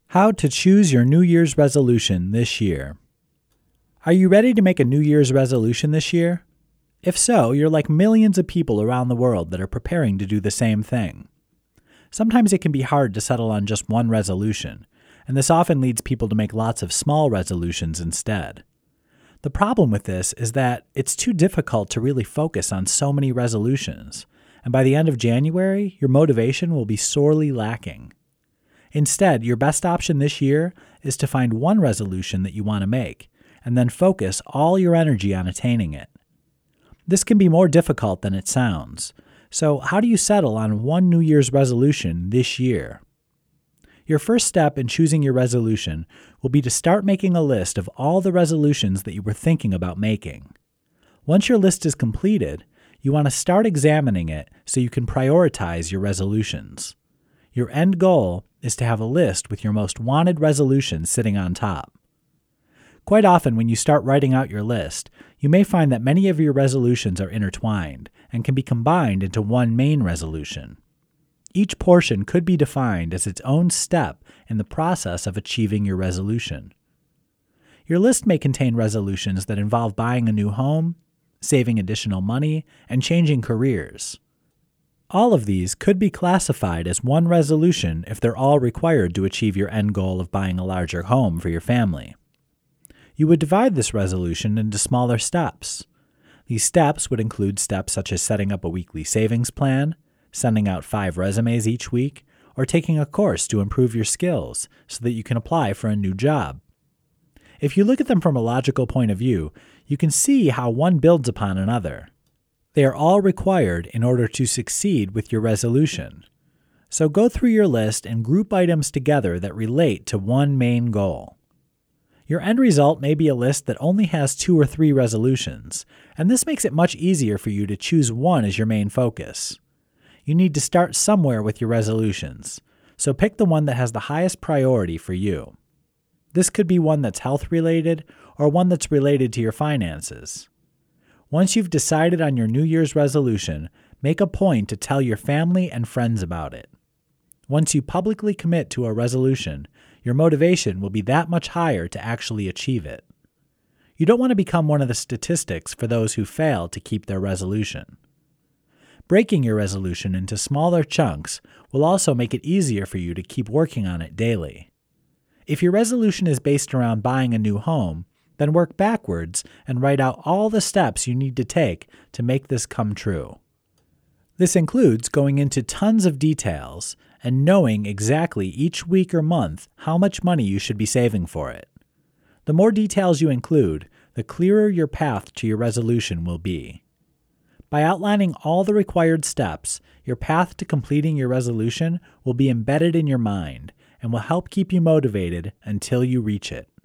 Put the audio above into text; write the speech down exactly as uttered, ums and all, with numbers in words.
How to choose your New Year's resolution this year. Are you ready to make a New Year's resolution this year? If so, you're like millions of people around the world that are preparing to do the same thing. Sometimes it can be hard to settle on just one resolution, and this often leads people to make lots of small resolutions instead. The problem with this is that it's too difficult to really focus on so many resolutions, and by the end of January, your motivation will be sorely lacking. Instead, your best option this year is to find one resolution that you want to make, and then focus all your energy on attaining it. This can be more difficult than it sounds. So how do you settle on one New Year's resolution this year? Your first step in choosing your resolution will be to start making a list of all the resolutions that you were thinking about making. Once your list is completed, you want to start examining it so you can prioritize your resolutions. Your end goal is to have a list with your most wanted resolutions sitting on top. Quite often when you start writing out your list, you may find that many of your resolutions are intertwined and can be combined into one main resolution. Each portion could be defined as its own step in the process of achieving your resolution. Your list may contain resolutions that involve buying a new home, saving additional money, and changing careers. All of these could be classified as one resolution if they're all required to achieve your end goal of buying a larger home for your family. You would divide this resolution into smaller steps. These steps would include steps such as setting up a weekly savings plan, sending out five resumes each week, or taking a course to improve your skills so that you can apply for a new job. If you look at them from a logical point of view, you can see how one builds upon another. They are all required in order to succeed with your resolution. So go through your list and group items together that relate to one main goal. Your end result may be a list that only has two or three resolutions, and this makes it much easier for you to choose one as your main focus. You need to start somewhere with your resolutions, so pick the one that has the highest priority for you. This could be one that's health-related or one that's related to your finances. Once you've decided on your New Year's resolution, make a point to tell your family and friends about it. Once you publicly commit to a resolution, your motivation will be that much higher to actually achieve it. You don't want to become one of the statistics for those who fail to keep their resolution. Breaking your resolution into smaller chunks will also make it easier for you to keep working on it daily. If your resolution is based around buying a new home, then work backwards and write out all the steps you need to take to make this come true. This includes going into tons of details and knowing exactly each week or month how much money you should be saving for it. The more details you include, the clearer your path to your resolution will be. By outlining all the required steps, your path to completing your resolution will be embedded in your mind and will help keep you motivated until you reach it.